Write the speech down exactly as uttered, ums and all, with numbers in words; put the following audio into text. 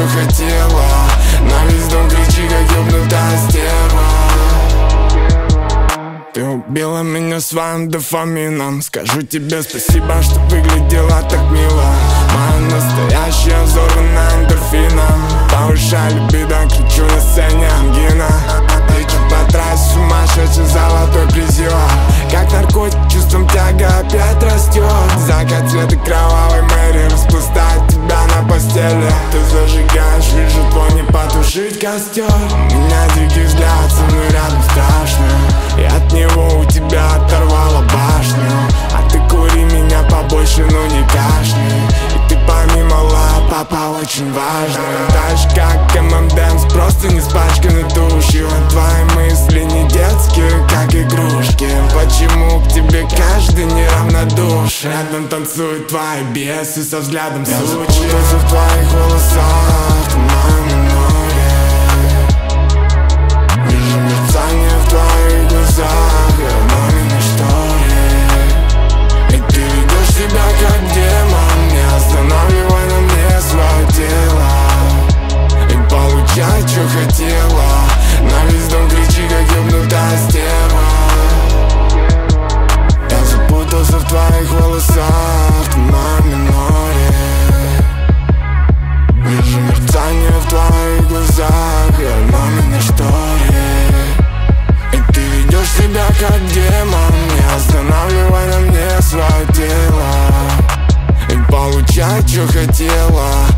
что хотела. На весь дом кричи, как ёбнутая стерва. Ты убила меня своим дофамином. Скажу тебе спасибо, что выглядела так мило. Моя настоящая взорвана эндорфином. Повышай либидо, кричу на сцене ангина. Лечу по трассе сумасшедший золотой призива. Как наркотик, чувством тяга опять растет. Закат цвета кровавой Мэри распластает тебя на постели. Ты зажигаешь, вижу твой не потушить костер. У меня дикий взгляд, со мной рядом страшно. И от него у тебя оторвало башню. А ты кури меня побольше, но не кашни. И ты помимо ла, папа очень важный. Так же как эм эм Dance, просто не с пачканы тушью. Твои мысли не детские, как игрушки. Почему к тебе каждый неравнодушен? Рядом танцуют твои бесы со взглядом сучи. Я запутался в твоих волосах, в моем миноре. Вижу мерцание в твоих глазах, я в маминой шторе. И ты ведешь себя как демон, не останавливай на мне свое тело. И получай, что хотела. На весь дом кричи, как ёбнутая стерва. Я запутался в твоих волосах, в моем миноре. Вижу мерцание в твоих глазах, я в маминой шторе. И ты ведешь себя как демон, не останавливай на мне свое тело. И получай, что хотела.